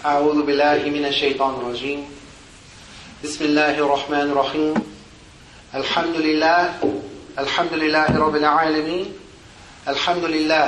أعوذ بالله من الشيطان الرجيم بسم الله الرحمن الرحيم الحمد لله رب العالمين الحمد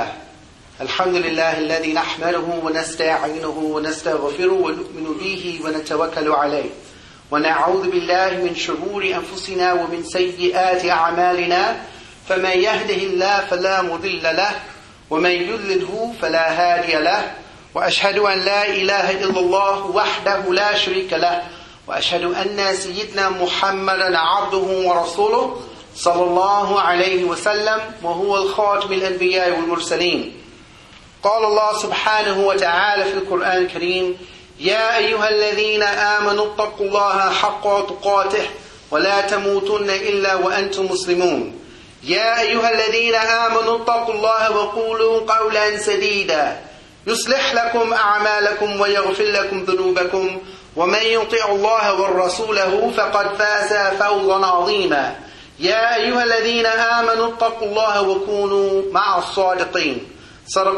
لله الذي نحمده ونستعينه ونستغفره ونؤمن به ونتوكل عليه ونعوذ بالله من شرور أنفسنا ومن سيئات أعمالنا فمن يهده الله فلا مضل له ومن يضلله فلا هادي له وأشهد أن لا إله إلا الله وحده لا شريك له وأشهد أن سيدنا محمدا عبده ورسوله صلى الله عليه وسلم وهو الخاتم الأنبياء والمرسلين. قال الله سبحانه وتعالى في القرآن الكريم: يا أيها الذين آمنوا اتقوا الله حق تقاته ولا تموتن إلا وأنتم مسلمون. يا أيها الذين آمنوا اتقوا الله وقولوا قولا سديدا يصلح لكم أعمالكم ويغفر لكم ذنوبكم ومن يطع الله ورسوله فقد فاز فوزا عظيما. يا أيها الذين آمنوا اتقوا الله وكونوا مع الصادقين. صدق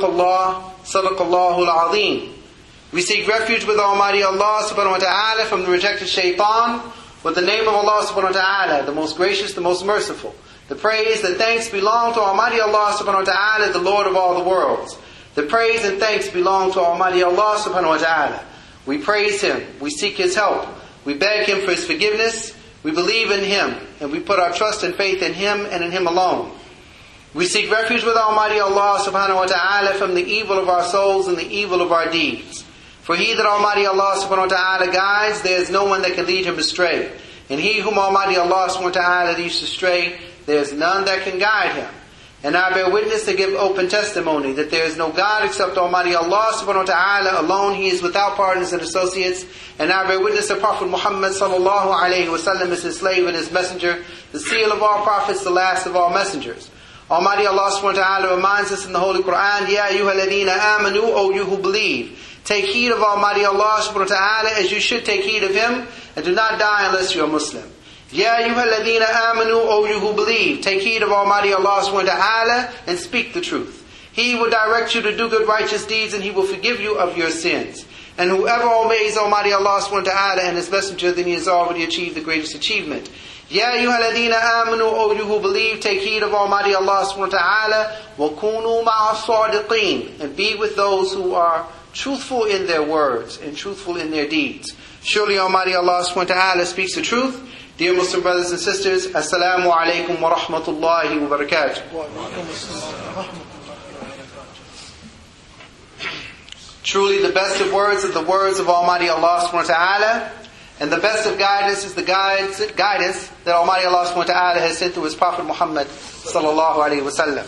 الله العظيم. We seek refuge with Almighty Allah subhanahu wa ta'ala from the rejected shaitan with the name of Allah subhanahu wa ta'ala, the most gracious, the most merciful. The praise and thanks belong to Almighty Allah subhanahu wa ta'ala, the Lord of all the worlds. The praise and thanks belong to Almighty Allah subhanahu wa ta'ala. We praise Him, we seek His help, we beg Him for His forgiveness, we believe in Him, and we put our trust and faith in Him and in Him alone. We seek refuge with Almighty Allah subhanahu wa ta'ala from the evil of our souls and the evil of our deeds. For He that Almighty Allah subhanahu wa ta'ala guides, there is no one that can lead him astray. And he whom Almighty Allah subhanahu wa ta'ala leads astray, there is none that can guide him. And I bear witness to give open testimony that there is no God except Almighty Allah subhanahu wa ta'ala alone. He is without partners and associates. And I bear witness that Prophet Muhammad sallallahu alayhi wa sallam is His slave and His messenger, the seal of all prophets, the last of all messengers. Almighty Allah subhanahu wa ta'ala reminds us in the Holy Quran: Ya ayyuha alladhina amanu, O you who believe, take heed of Almighty Allah subhanahu wa ta'ala as you should take heed of Him, and do not die unless you are Muslim. Ya ayyuha alladhina amanu, O you who believe, take heed of Almighty Allah subhanahu wa ta'ala and speak the truth. He will direct you to do good righteous deeds, and He will forgive you of your sins. And whoever obeys Almighty Allah subhanahu wa ta'ala and His messenger, then he has already achieved the greatest achievement. Ya ayyuha alladhina amanu, O you who believe, take heed of Almighty Allah subhanahu wa ta'ala وَكُونُوا مَعَ الصَّادِقِينَ, and be with those who are truthful in their words and truthful in their deeds. Surely Almighty Allah subhanahu wa ta'ala speaks the truth. Dear Muslim brothers and sisters, Assalamu alaikum wa rahmatullahi wa barakatuh. Truly the best of words are the words of Almighty Allah subhanahu wa ta'ala, and the best of guidance is the guidance that Almighty Allah subhanahu wa ta'ala has sent through His Prophet Muhammad sallallahu alayhi wa sallam.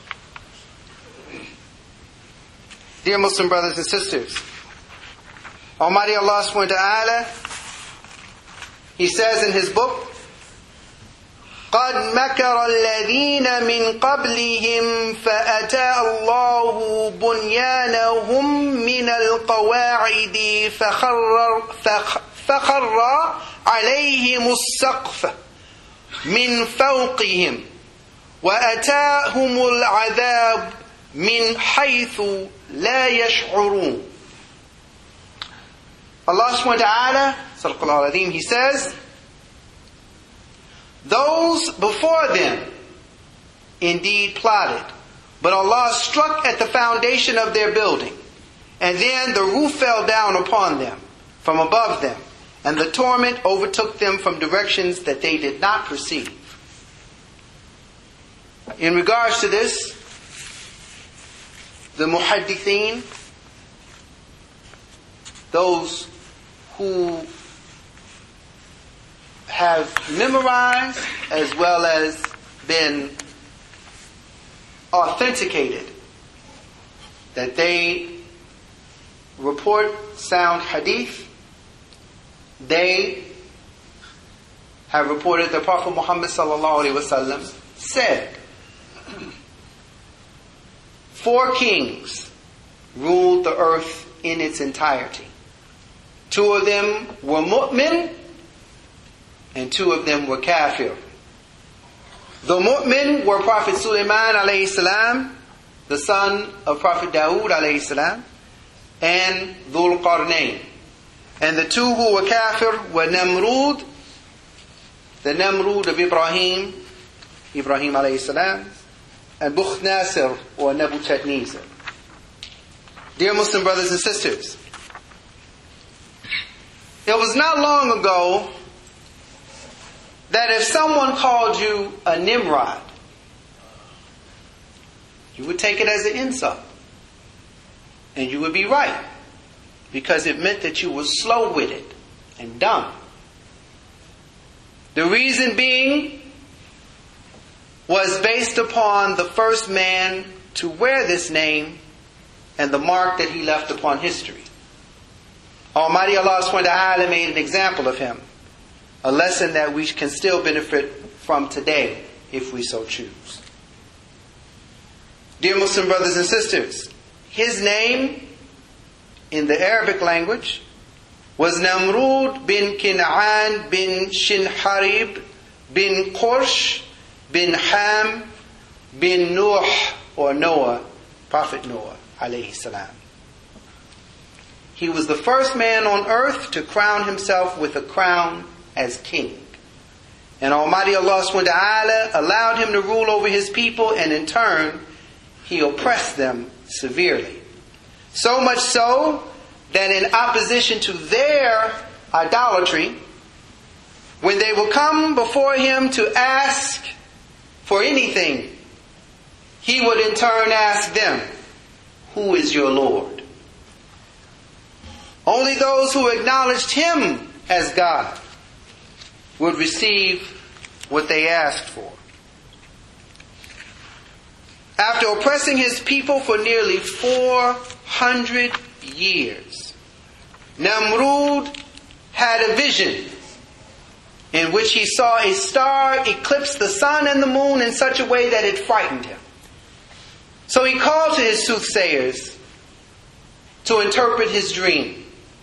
Dear Muslim brothers and sisters, Almighty Allah subhanahu wa ta'ala, He says in His book, قَدْ مَكَرَ الَّذِينَ مِنْ قَبْلِهِمْ فَأَتَى اللَّهُ بُنْيَانَهُمْ مِنَ الْقَوَاعِدِ فَخَرَّ عَلَيْهِمُ السَّقْفُ مِنْ فَوْقِهِمْ وَأَتَاهُمُ الْعَذَابُ مِنْ حَيْثُ لَا يَشْعُرُونَ. Allah subhanahu wa ta'ala, Sadaqallahu al-Azim, He says, those before them indeed plotted, but Allah struck at the foundation of their building, and then the roof fell down upon them from above them, and the torment overtook them from directions that they did not perceive. In regards to this, the muhaddithin, those who have memorized as well as been authenticated that they report sound hadith, they have reported that Prophet Muhammad sallallahu alaihi wasallam said, 4 kings ruled the earth in its entirety. 2 of them were mu'min and 2 of them were kafir. The mu'min were Prophet Sulaiman alayhi salam, the son of Prophet Dawood alayhi salam, and Dhul Qarnayn. And the two who were kafir were Namrud, the Namrud of Ibrahim alayhi salam, and Bukht Nasir or Nebuchadnezzar. Dear Muslim brothers and sisters, it was not long ago that if someone called you a Nimrod, you would take it as an insult. And you would be right. Because it meant that you were slow-witted and dumb. The reason being was based upon the first man to wear this name and the mark that he left upon history. Almighty Allah subhanahu wa ta'ala made an example of him. A lesson that we can still benefit from today if we so choose. Dear Muslim brothers and sisters, his name in the Arabic language was Namrud bin Kin'an bin Shinharib bin Qursh bin Ham bin Nuh or Noah, Prophet Noah alayhi salam. He was the first man on earth to crown himself with a crown as king. And Almighty Allah subhanahu wa ta'ala allowed him to rule over his people, and in turn he oppressed them severely. So much so that in opposition to their idolatry, when they would come before him to ask for anything, he would in turn ask them, "Who is your Lord?" Only those who acknowledged him as God would receive what they asked for. After oppressing his people for nearly 400 years, Namrud had a vision in which he saw a star eclipse the sun and the moon in such a way that it frightened him. So he called to his soothsayers to interpret his dream.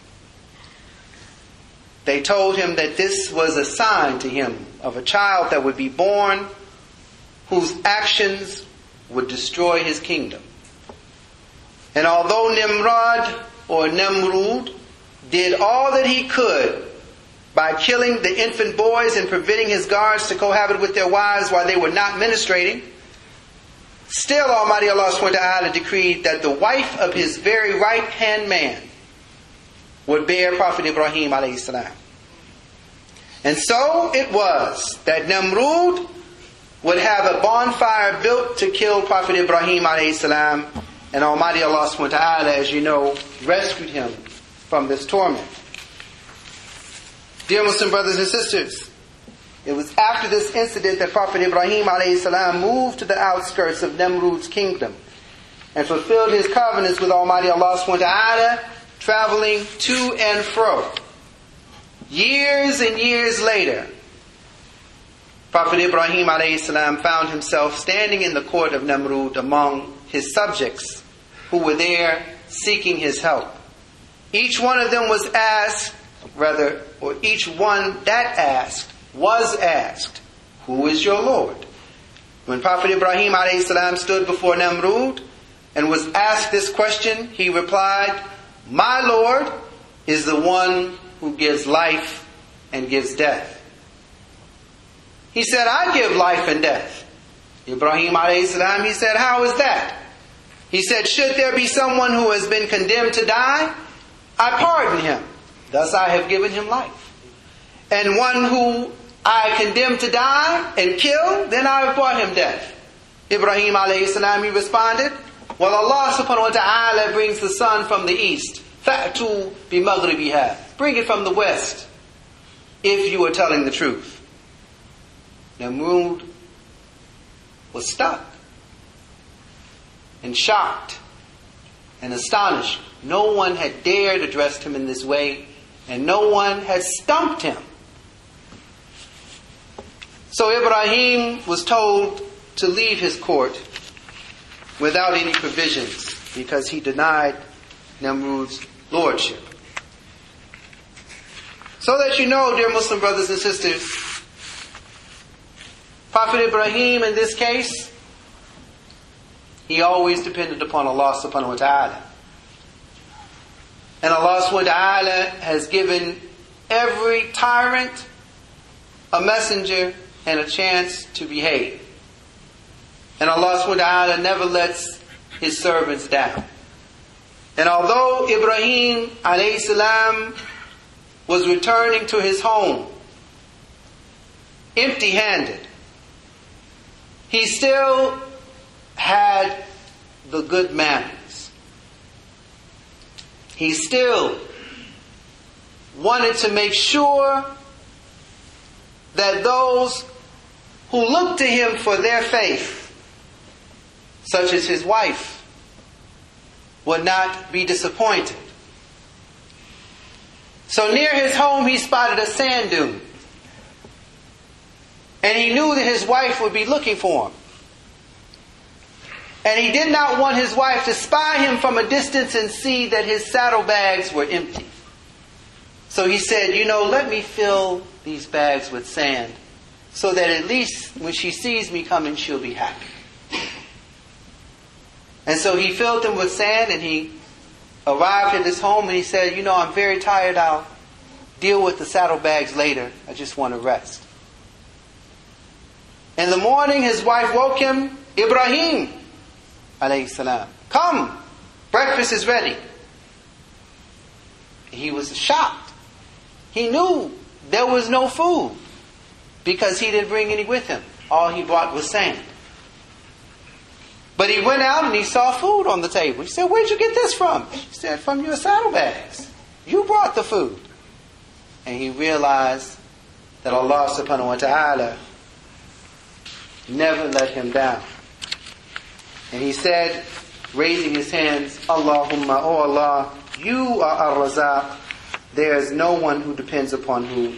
They told him that this was a sign to him of a child that would be born whose actions would destroy his kingdom. And although Nimrod or Namrud did all that he could by killing the infant boys and preventing his guards to cohabit with their wives while they were not ministrating, still Almighty Allah subhanahu wa ta'ala decreed that the wife of his very right hand man would bear Prophet Ibrahim alayhi salam. And so it was that Namrud would have a bonfire built to kill Prophet Ibrahim alayhi salam, and Almighty Allah subhanahu wa ta'ala, as you know, rescued him from this torment. Dear Muslim brothers and sisters, it was after this incident that Prophet Ibrahim alayhi salam moved to the outskirts of Namrud's kingdom and fulfilled his covenants with Almighty Allah subhanahu wa ta'ala, traveling to and fro. Years and years later, Prophet Ibrahim alayhi salam found himself standing in the court of Namrud among his subjects who were there seeking his help. Each one of them was asked, each one that asked was asked, "Who is your Lord?" When Prophet Ibrahim alayhi salam stood before Namrud and was asked this question, he replied, "My Lord is the one who gives life and gives death." He said, "I give life and death." Ibrahim alayhi salam, he said, "How is that?" He said, "Should there be someone who has been condemned to die, I pardon him. Thus I have given him life. And one who I condemn to die and kill, then I have brought him death." Ibrahim alayhi salam, he responded, "Well, Allah subhanahu wa ta'ala brings the sun from the east. Fa'tu bi maghribiha. Bring it from the west, if you are telling the truth." Namrud was stuck and shocked and astonished. No one had dared address him in this way, and no one had stumped him. So Ibrahim was told to leave his court without any provisions because he denied Namrud's lordship. So that you know, dear Muslim brothers and sisters, Prophet Ibrahim in this case, he always depended upon Allah subhanahu wa ta'ala. And Allah subhanahu wa ta'ala has given every tyrant a messenger and a chance to behave. And Allah subhanahu wa ta'ala never lets His servants down. And although Ibrahim alayhi salam was returning to his home empty-handed, he still had the good manners. He still wanted to make sure that those who looked to him for their faith, such as his wife, would not be disappointed. So near his home he spotted a sand dune. And he knew that his wife would be looking for him. And he did not want his wife to spy him from a distance and see that his saddlebags were empty. So he said, let me fill these bags with sand so that at least when she sees me coming, she'll be happy. And so he filled them with sand and he arrived at his home and he said, I'm very tired. I'll deal with the saddlebags later. I just want to rest. In the morning, his wife woke him, Ibrahim, alayhi salam, come, breakfast is ready. He was shocked. He knew there was no food because he didn't bring any with him. All he brought was sand. But he went out and he saw food on the table. He said, where'd you get this from? She said, from your saddlebags. You brought the food. And he realized that Allah subhanahu wa ta'ala never let him down. And he said, raising his hands, Allahumma, oh Allah, you are Ar-Razaq. There is no one who depends upon you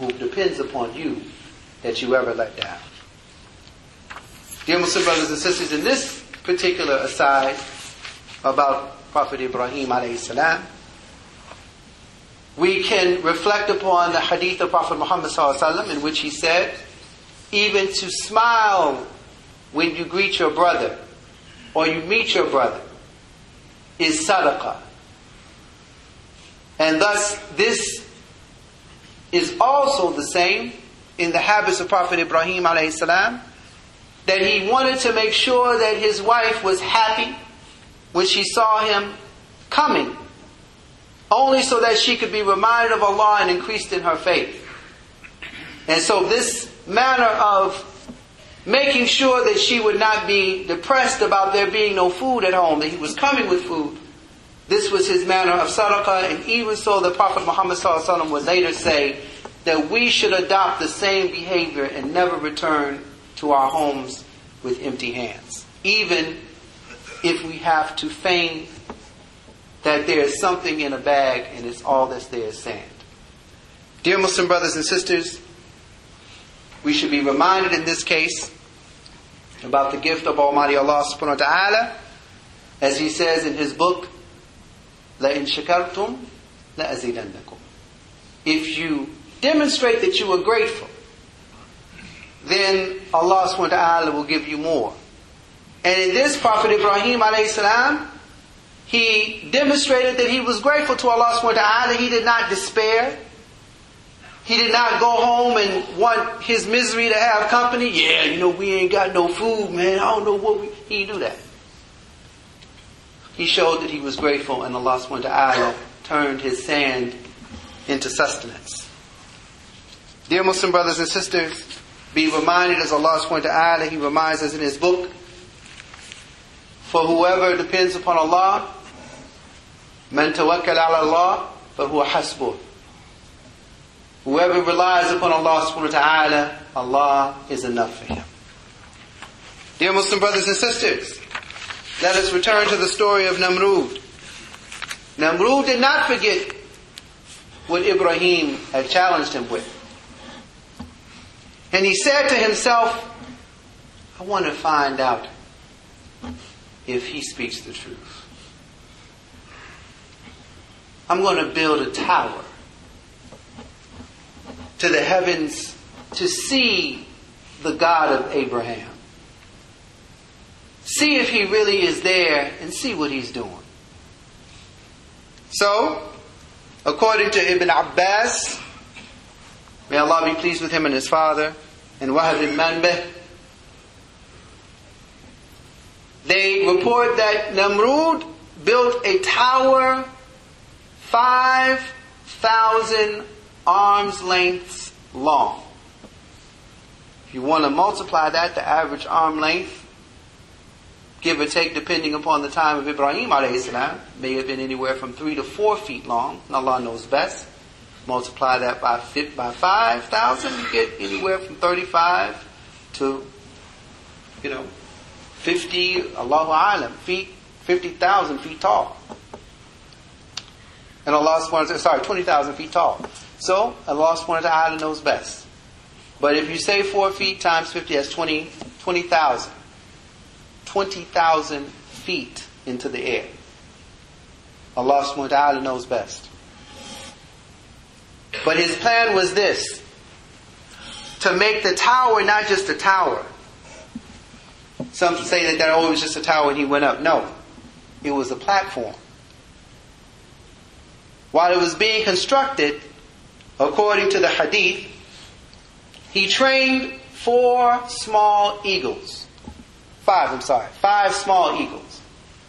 that you ever let down. Dear Muslim brothers and sisters, in this particular aside about Prophet Ibrahim alayhi salam, we can reflect upon the hadith of Prophet Muhammad sallallahu alaihi wasallam in which he said, even to smile when you greet your brother or you meet your brother is sadaqah. And thus this is also the same in the habits of Prophet Ibrahim alayhi salam, that he wanted to make sure that his wife was happy when she saw him coming, only so that she could be reminded of Allah and increased in her faith. And so this manner of making sure that she would not be depressed about there being no food at home, that he was coming with food, this was his manner of sadaqah. And even so, the Prophet Muhammad sallallahu alaihi wasallam would later say that we should adopt the same behavior and never return to our homes with empty hands, even if we have to feign that there is something in a bag and it's all that's there is sand. Dear Muslim brothers and sisters, we should be reminded in this case about the gift of Almighty Allah subhanahu wa ta'ala, as He says in His book, لَإِن شَكَرْتُمْ لَأَزِيدَنَّكُمْ. If you demonstrate that you are grateful, then Allah subhanahu wa ta'ala will give you more. And in this, Prophet Ibrahim alayhi salam, he demonstrated that he was grateful to Allah subhanahu wa ta'ala. He did not despair. He did not go home and want his misery to have company. Yeah, we ain't got no food, man. I don't know what he didn't do that. He showed that he was grateful, and Allah subhanahu wa ta'ala turned his sand into sustenance. Dear Muslim brothers and sisters, be reminded, as Allah subhanahu wa ta'ala, He reminds us in His book, for whoever depends upon Allah, man tawakkal ala Allah, fahuwa hasbuh. Whoever relies upon Allah subhanahu wa ta'ala, Allah is enough for him. Dear Muslim brothers and sisters, let us return to the story of Namrud. Namrud did not forget what Ibrahim had challenged him with. And he said to himself, I want to find out if he speaks the truth. I'm going to build a tower to the heavens to see the God of Abraham. See if he really is there and see what he's doing. So, According to Ibn Abbas, may Allah be pleased with him and his father, and Wahab bin Manbih, they report that Namrud built a tower 5,000 arms lengths long. If you want to multiply that, the average arm length, give or take depending upon the time of Ibrahim alayhi salam, may have been anywhere from 3 to 4 feet long. Allah knows best. Multiply that by 5,000, you get anywhere from 35 to, 50, Allahu A'lam, feet, 50,000 feet tall. And Allah subhanahu wa ta'ala, 20,000 feet tall. So, Allah subhanahu wa ta'ala knows best. But if you say 4 feet times 50, that's 20,000. 20,000 feet into the air. Allah subhanahu wa ta'ala knows best. But his plan was this: to make the tower not just a tower. Some say that it was just a tower and he went up. No. It was a platform. While it was being constructed, according to the hadith, he trained 5 small eagles. 5 small eagles.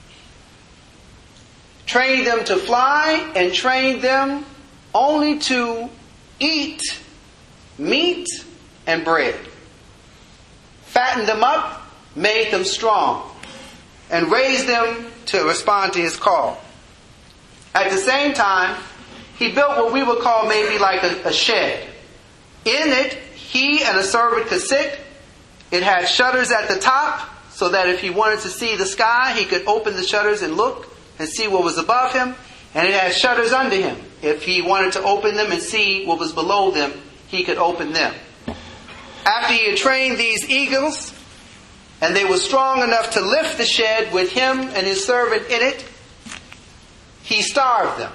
Trained them to fly and trained them only to eat meat and bread. Fattened them up, made them strong, and raised them to respond to his call. At the same time, he built what we would call maybe like a shed. In it, he and a servant could sit. It had shutters at the top, so that if he wanted to see the sky, he could open the shutters and look and see what was above him. And it had shutters under him. If he wanted to open them and see what was below them, he could open them. After he had trained these eagles, and they were strong enough to lift the shed with him and his servant in it, he starved them.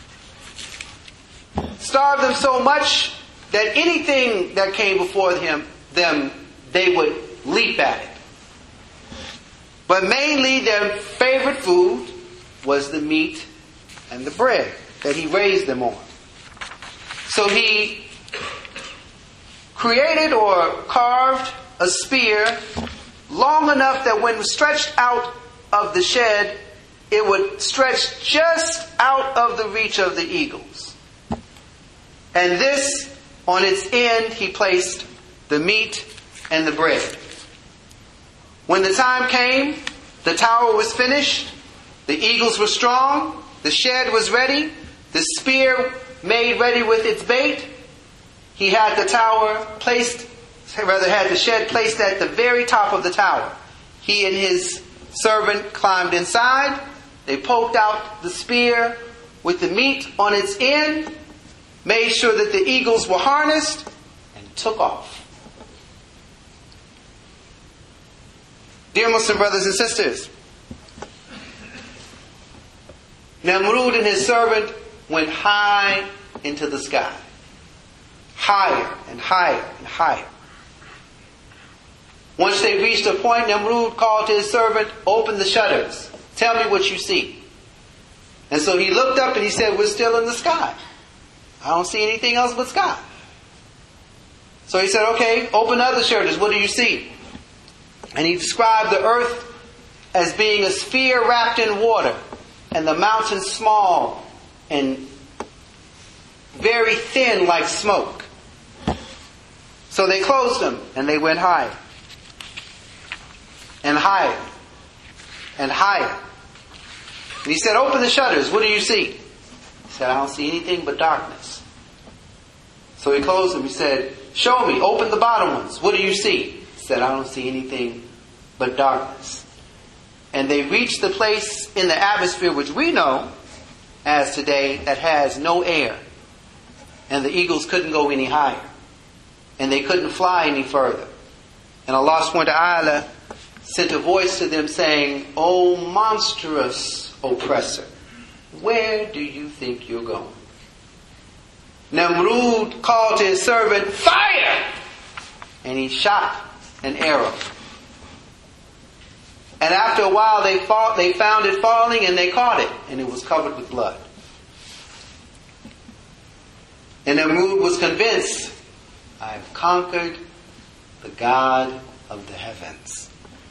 Starved them so much that anything that came before them, they would leap at it. But mainly their favorite food was the meat and the bread that he raised them on. So he created or carved a spear long enough that when stretched out of the shed, it would stretch just out of the reach of the eagles. And this, on its end, he placed the meat and the bread. When the time came, the tower was finished, the eagles were strong, the shed was ready, the spear made ready with its bait. He had the shed placed at the very top of the tower. He and his servant climbed inside. They poked out the spear with the meat on its end, made sure that the eagles were harnessed, and took off. Dear Muslim brothers and sisters, Namrud and his servant went high into the sky. Higher and higher and higher. Once they reached a point, Namrud called to his servant, "Open the shutters. Tell me what you see." And so he looked up and he said, "We're still in the sky. I don't see anything else but sky." So he said, "Okay, open other shutters. What do you see?" And he described the earth as being a sphere wrapped in water, and the mountains small and very thin like smoke. So they closed them and they went higher and higher and higher. And he said, "Open the shutters. What do you see?" He said, "I don't see anything but darkness." So he closed them. He said, "Show me. Open the bottom ones. What do you see?" He said, "I don't see anything but darkness." And they reached the place in the atmosphere which we know as today that has no air. And the eagles couldn't go any higher. And they couldn't fly any further. And Allah subhanahu wa ta'ala sent a voice to them saying, "O monstrous oppressor, where do you think you're going?" Namrud called to his servant, "Fire!" And he shot an arrow. And after a while they found it falling and they caught it, and it was covered with blood. And Namrud was convinced, I have conquered the God of the heavens.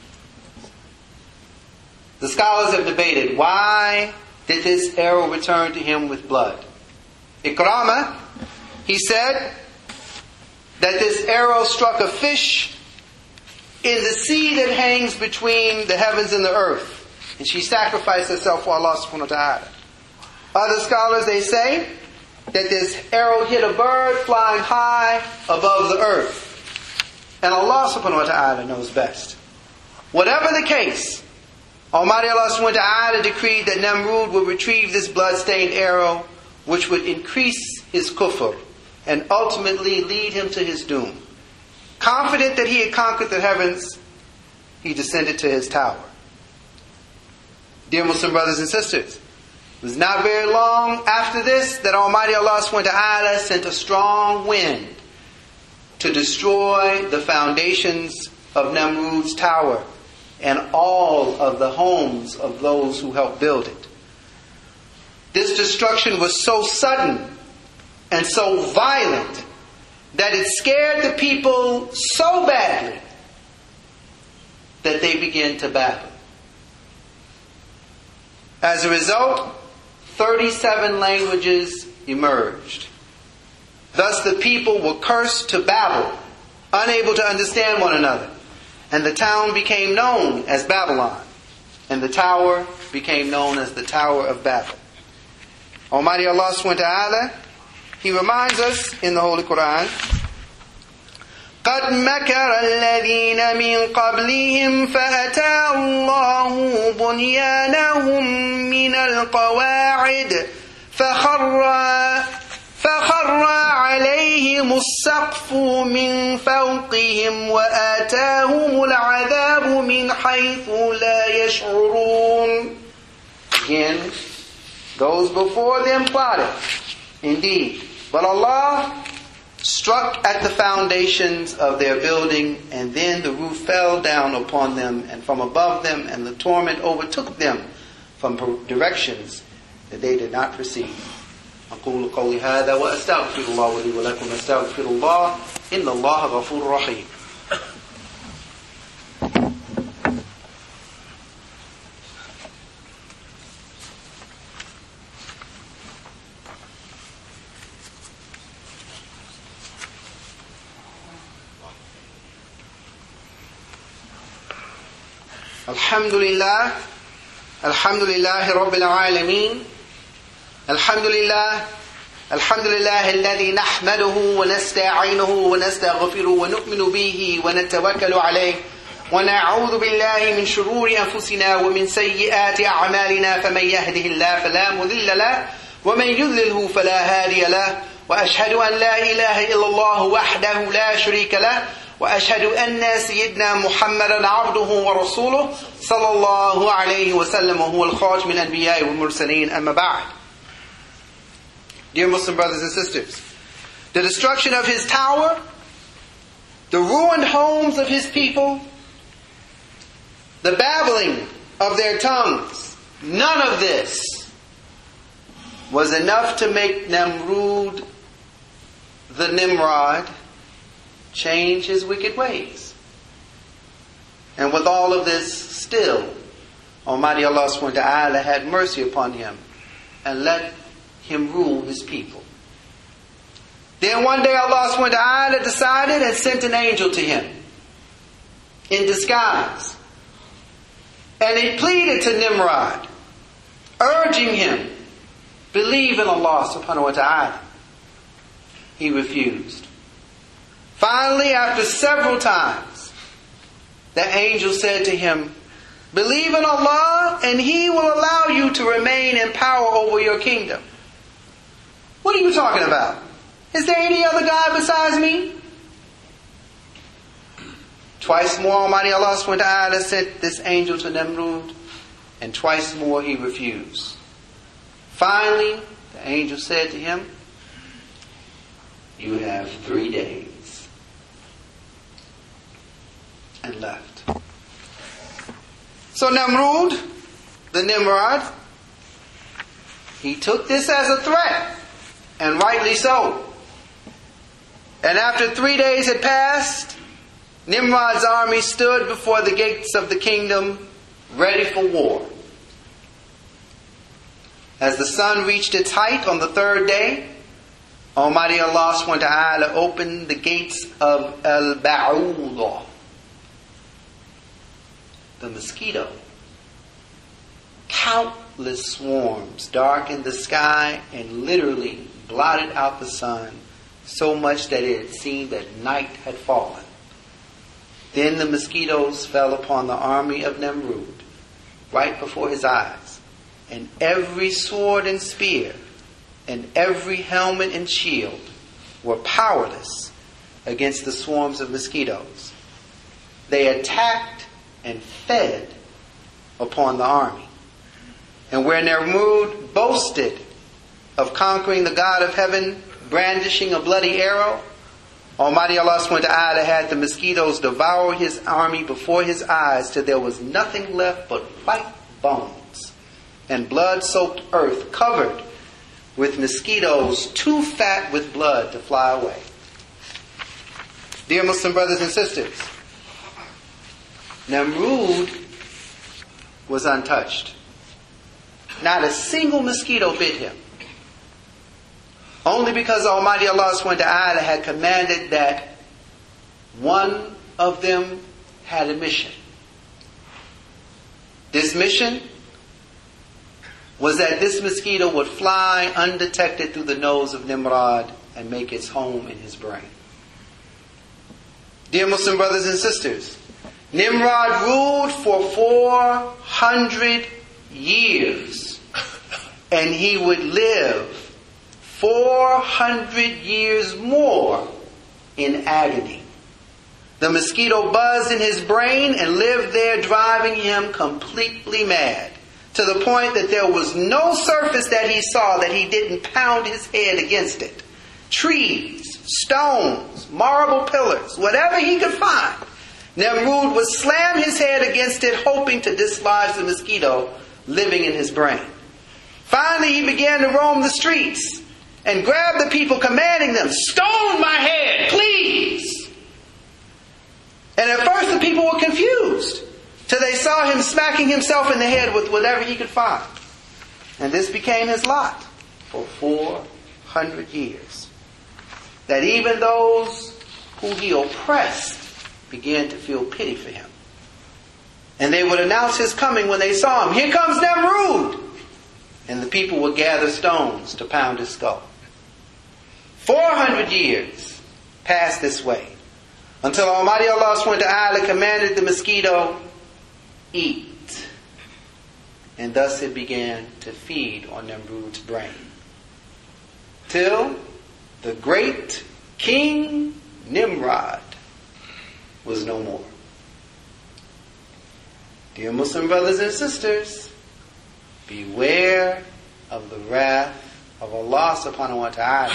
The scholars have debated, why did this arrow return to him with blood? Ikramah, he said that this arrow struck a fish in the sea that hangs between the heavens and the earth. And she sacrificed herself for Allah subhanahu wa ta'ala. Other scholars, they say that this arrow hit a bird flying high above the earth. And Allah subhanahu wa ta'ala knows best. Whatever the case, Almighty Allah subhanahu wa ta'ala decreed that Namrud would retrieve this blood-stained arrow, which would increase his kufr and ultimately lead him to his doom. Confident that he had conquered the heavens, he descended to his tower. Dear Muslim brothers and sisters, it was not very long after this that Almighty Allah subhanahu wa ta'ala sent a strong wind to destroy the foundations of Namrud's tower and all of the homes of those who helped build it. This destruction was so sudden and so violent that it scared the people so badly that they began to babble. As a result, 37 languages emerged. Thus the people were cursed to babble, unable to understand one another. And the town became known as Babylon. And the tower became known as the Tower of Babel. Almighty Allah subhanahu wa ta'ala, He reminds us in the Holy Quran, قَدْ مَكَرَ الَّذِينَ مِنْ قَبْلِهِمْ فَأَتَى اللَّهُ بُنْيَانَهُمْ مِنَ الْقَوَاعِدِ فخر عليهم السقف من فوقهم وآتاهم العذاب من حيث لا يشعرون. Again, those before them plotted, indeed, but Allah struck at the foundations of their building, and then the roof fell down upon them and from above them, and the torment overtook them from directions that they did not perceive. أقول قولي هذا وأستغفر الله لي ولكم أستغفر الله إن الله غفور رحيم. الحمد لله رب العالمين. الحمد لله الذي نحمده ونستعينه ونستغفره ونؤمن به ونتوكل عليه ونعوذ بالله من شرور أنفسنا ومن سيئات أعمالنا فمن يهده الله فلا مضل له ومن يضلله فلا هادي له وأشهد أن لا إله إلا الله وحده لا شريك له وأشهد أن سيدنا محمدا عبده ورسوله صلى الله عليه وسلم وهو الخاتم الأنبياء والمرسلين أما بعد. Dear Muslim brothers and sisters, the destruction of his tower, the ruined homes of his people, the babbling of their tongues, none of this was enough to make Namrud, the Nimrod, change his wicked ways. And with all of this, still, Almighty Allah subhanahu wa ta'ala had mercy upon him and let him rule his people. Then one day Allah subhanahu wa ta'ala decided and sent an angel to him in disguise. And he pleaded to Nimrod, urging him, believe in Allah subhanahu wa ta'ala. He refused. Finally, after several times, the angel said to him, believe in Allah and He will allow you to remain in power over your kingdom. What are you talking about? Is there any other God besides me? Twice more Almighty Allah subhanahu wa ta'ala sent this angel to Namrud, and twice more he refused. Finally, the angel said to him, you have 3 days, and left. So Namrud, the Nimrod, he took this as a threat, and rightly so. And after 3 days had passed, Nimrod's army stood before the gates of the kingdom, ready for war. As the sun reached its height on the 3rd day, Almighty Allah subhanahu wa ta'ala opened the gates of Al-Ba'udah, the mosquito. Countless swarms darkened the sky and literally blotted out the sun, so much that it seemed that night had fallen. Then the mosquitoes fell upon the army of Nimrud right before his eyes, and every sword and spear and every helmet and shield were powerless against the swarms of mosquitoes. They attacked and fed upon the army. And where Nimrud boasted of conquering the God of heaven, brandishing a bloody arrow, Almighty Allah subhanahu wa ta'ala had the mosquitoes devour his army before his eyes till there was nothing left but white bones and blood-soaked earth covered with mosquitoes too fat with blood to fly away. Dear Muslim brothers and sisters, Nimrud was untouched. Not a single mosquito bit him. Only because Almighty Allah subhanahu wa ta'ala had commanded that one of them had a mission. This mission was that this mosquito would fly undetected through the nose of Nimrod and make its home in his brain. Dear Muslim brothers and sisters, Nimrod ruled for 400 years, and he would live 400 years more in agony. The mosquito buzzed in his brain and lived there, driving him completely mad, to the point that there was no surface that he saw that he didn't pound his head against it. Trees, stones, marble pillars, whatever he could find, Nimrud would slam his head against it, hoping to dislodge the mosquito living in his brain. Finally, he began to roam the streets and grab the people, commanding them, "Stone my head, please!" And at first the people were confused, till they saw him smacking himself in the head with whatever he could find. And this became his lot for 400 years. That even those who he oppressed began to feel pity for him. And they would announce his coming when they saw him. "Here comes Nimrud!" And the people would gather stones to pound his skull. 400 years passed this way, until Almighty Allah subhanahu wa ta'ala commanded the mosquito, "Eat." And thus it began to feed on Nimrud's brain, till the great King Nimrod was no more. Dear Muslim brothers and sisters, beware of the wrath of Allah subhanahu wa ta'ala.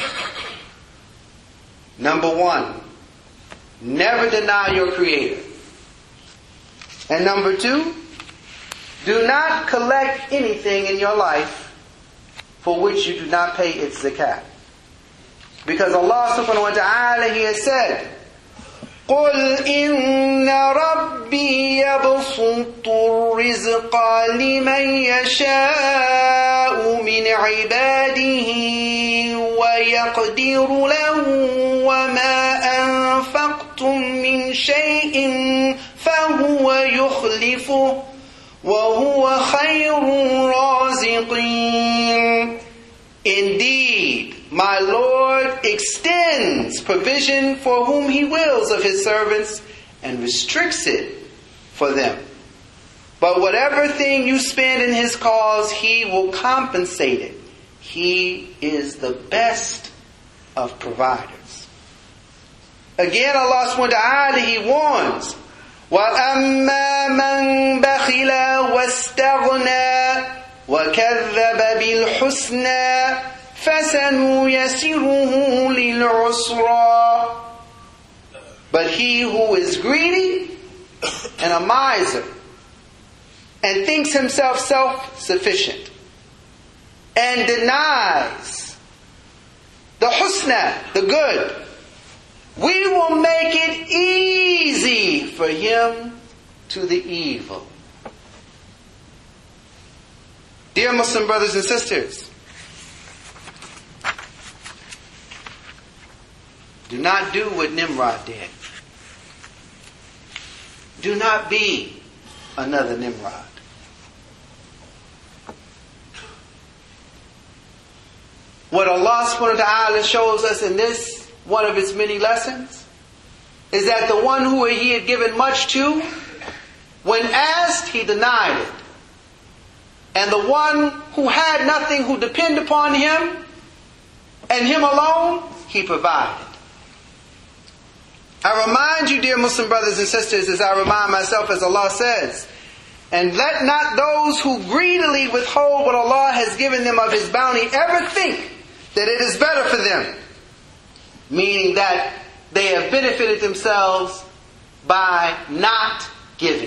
Number one, never deny your Creator. And number two, do not collect anything in your life for which you do not pay its zakat. Because Allah subhanahu wa ta'ala, He has said, قُلْ إِنَّ رَبِّي يَبْسُطُ الرِّزْقَ لِمَنْ يَشَاءُ مِنْ عِبَادِهِ وَيَقْدِرُ لَهُ وَمَا أَنفَقْتُم مِّنْ شَيْءٍ فَهُوَ يُخْلِفُهُ وَهُوَ خَيْرُ الرَّازِقِينَ. Indeed, my Lord extends provision for whom He wills of His servants and restricts it for them. But whatever thing you spend in His cause, He will compensate it. He is the best of providers. Again, Allah subhanahu wa ta'ala, He warns, وَأَمَّا مَنْ بَخِلَ وَاسْتَغْنَى وَكَذَّبَ بِالْحُسْنَى فَسَنُيَسِّرُهُ لِلْعُسْرَى. But he who is greedy and a miser and thinks himself self-sufficient and denies the husna, the good, we will make it easy for him to the evil. Dear Muslim brothers and sisters, do not do what Nimrod did. Do not be another Nimrod. What Allah subhanahu wa ta'ala shows us in this, one of its many lessons, is that the one who he had given much to, when asked, he denied it. And the one who had nothing, who depended upon him, and him alone, he provided. I remind you, dear Muslim brothers and sisters, as I remind myself, as Allah says, and let not those who greedily withhold what Allah has given them of His bounty ever think that it is better for them. Meaning that they have benefited themselves by not giving.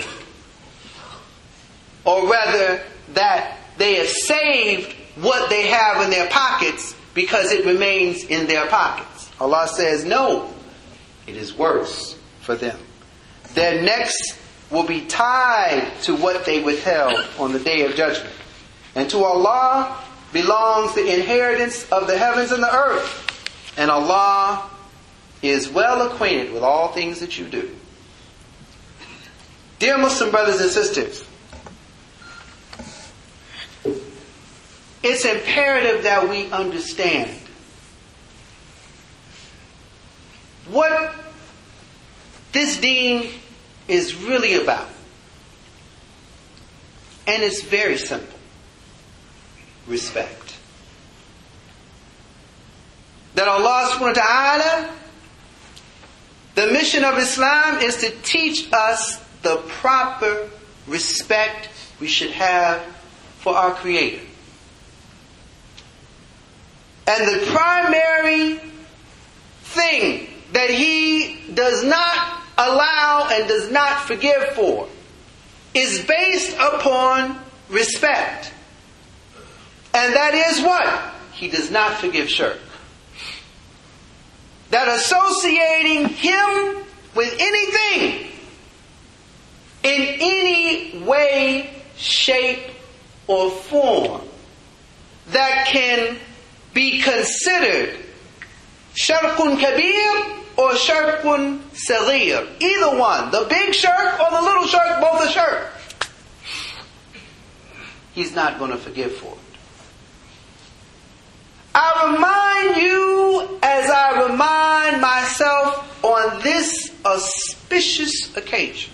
Or rather, that they have saved what they have in their pockets because it remains in their pockets. Allah says, no, it is worse for them. Their necks will be tied to what they withheld on the day of judgment. And to Allah belongs the inheritance of the heavens and the earth. And Allah is well acquainted with all things that you do. Dear Muslim brothers and sisters, it's imperative that we understand what this deen is really about. And it's very simple. Respect. That Allah subhanahu wa ta'ala, the mission of Islam is to teach us the proper respect we should have for our Creator. And the primary thing that He does not allow and does not forgive for is based upon respect. And that is what? He does not forgive shirk. That associating Him with anything in any way, shape, or form that can be considered shirkun kabir or shirkun saghir. Either one. The big shirk or the little shirk, both are shirk. He's not going to forgive for it. I remind you as I remind myself on this auspicious occasion.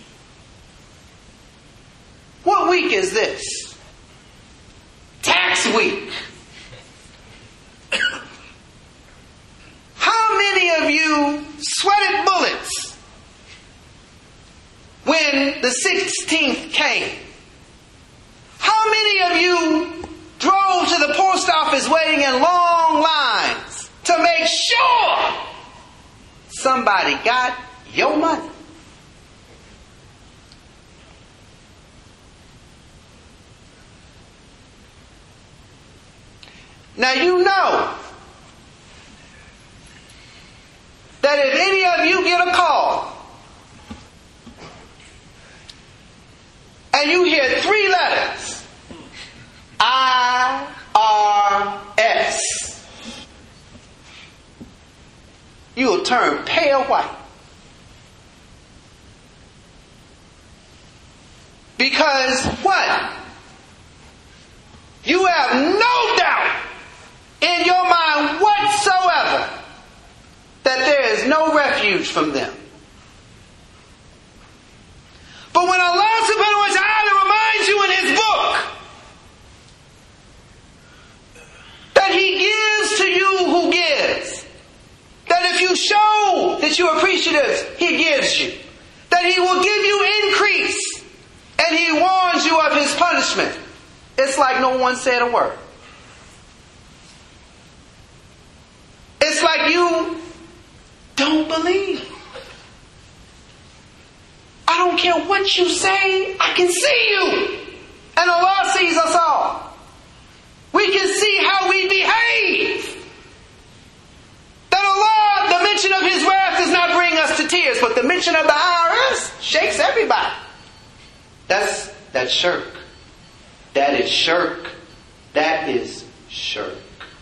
What week is this? Tax week. How many of you sweated bullets when the 16th came? How many of you drove to the post office waiting in long lines to make sure somebody got your money? Now you know that if any of you get a call and you hear 3 letters, IRS, you'll turn pale white. Because what? You have no doubt in your mind whatsoever that there is no refuge from them. But when Allah subhanahu wa ta'ala reminds you in His book that He gives to you who gives, that if you show that you're appreciative, He gives you, that He will give you increase, and He warns you of His punishment, it's like no one said a word. It's like you don't believe. I don't care what you say, I can see you. And Allah sees us all. We can see how we behave. That Allah, the mention of His wrath is not mention of the IRS shakes everybody. That's shirk. That is shirk. That is shirk.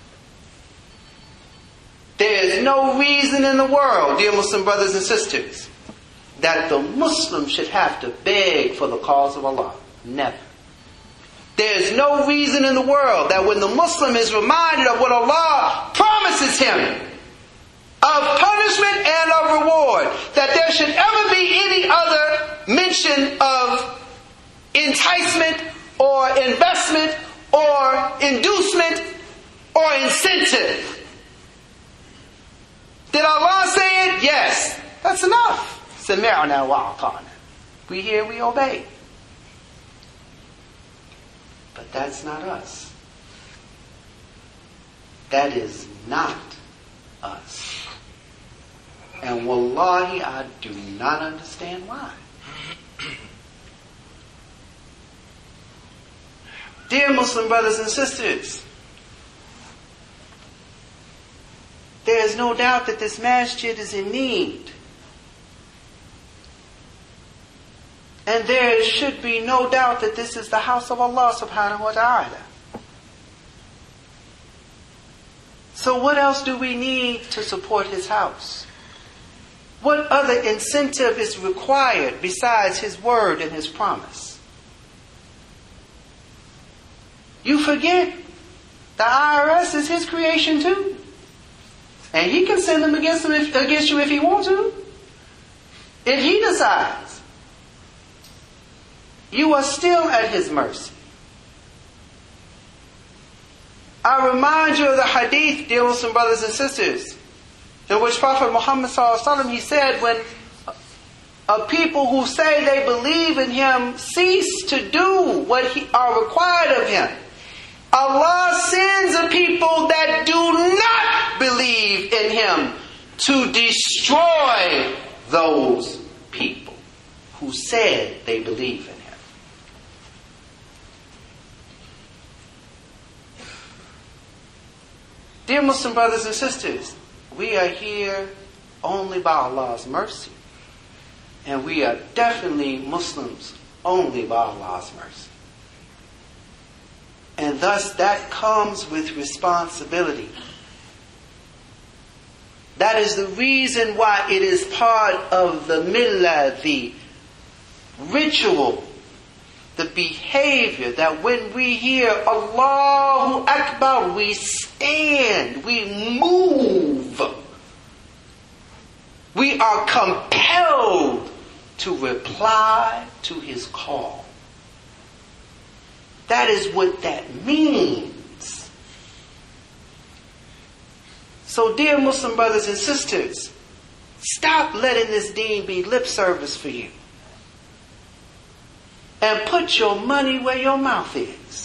There is no reason in the world, dear Muslim brothers and sisters, that the Muslim should have to beg for the cause of Allah. Never. There is no reason in the world that when the Muslim is reminded of what Allah promises him of punishment and of reward, that there should ever be any other mention of enticement or investment or inducement or incentive. Did Allah say it? Yes. That's enough. سمعنا وأطعنا. We hear, we obey. But that's not us. That is not us. And wallahi, I do not understand why. Dear Muslim brothers and sisters, there is no doubt that this masjid is in need. And there should be no doubt that this is the house of Allah subhanahu wa ta'ala. So what else do we need to support His house? What other incentive is required besides His word and His promise? You forget the IRS is His creation too. And He can send them against you if He wants to. If He decides. You are still at His mercy. I remind you of the hadith, dear Muslim brothers and sisters, in which Prophet Muhammad ﷺ, he said, when a people who say they believe in Him cease to do what are required of Him, Allah sends a people that do not believe in Him to destroy those people who said they believe in Him. Dear Muslim brothers and sisters, we are here only by Allah's mercy. And we are definitely Muslims only by Allah's mercy. And thus that comes with responsibility. That is the reason why it is part of the millah, the ritual, the behavior, that when we hear Allahu Akbar, we stand, we move. We are compelled to reply to His call. That is what that means. So, dear Muslim brothers and sisters, stop letting this deen be lip service for you. And put your money where your mouth is.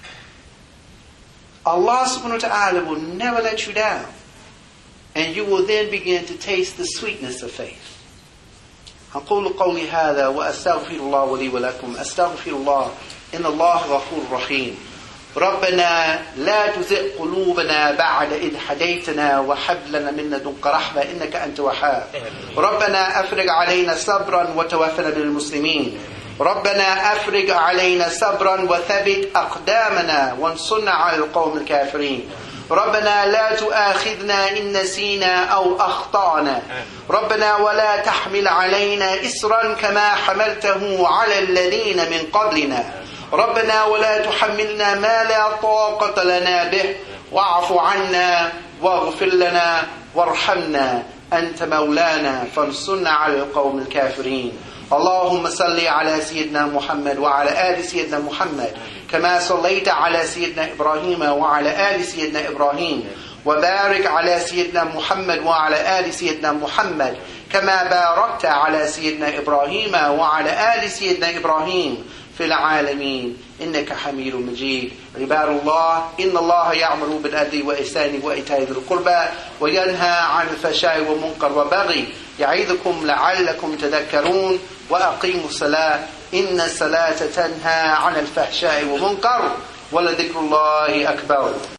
Allah subhanahu wa ta'ala will never let you down. And you will then begin to taste the sweetness of faith. أقول قولي هذا وأستغفر الله لي ولكم أستغفر الله إن الله غفور رحيم ربنا لا تزغ قلوبنا بعد إذ هديتنا وهب لنا من لدنك رحمة إنك أنت الوهاب ربنا أفرغ علينا صبرا وتوفنا بالمسلمين ربنا أفرغ علينا صبرا وثبت أقدامنا وانصرنا على القوم الكافرين ربنا لا تؤاخذنا إن نسينا أو أخطأنا ربنا ولا تحمل علينا إسرا كما حملته على الذين من قبلنا ربنا ولا تحملنا ما لا طاقة لنا به واعف عنا واغفر لنا وارحمنا أنت مولانا فانصرنا على القوم الكافرين اللهم صل على سيدنا محمد وعلى آل سيدنا محمد كما صليت على سيدنا إبراهيم وعلى آل سيدنا إبراهيم وبارك على سيدنا محمد وعلى آل سيدنا محمد كما باركت على سيدنا إبراهيم وعلى آل سيدنا إبراهيم في العالمين إنك حميد مجيد عباد الله إن الله يأمر بالعدل والإحسان وإيتاء ذي القربى وينهى عن الفحشاء والمنكر والبغي يعظكم لعلكم تذكرون وأقيموا الصلاة إن الصلاة تنهى عن الفحشاء والمنكر ولذكر الله أكبر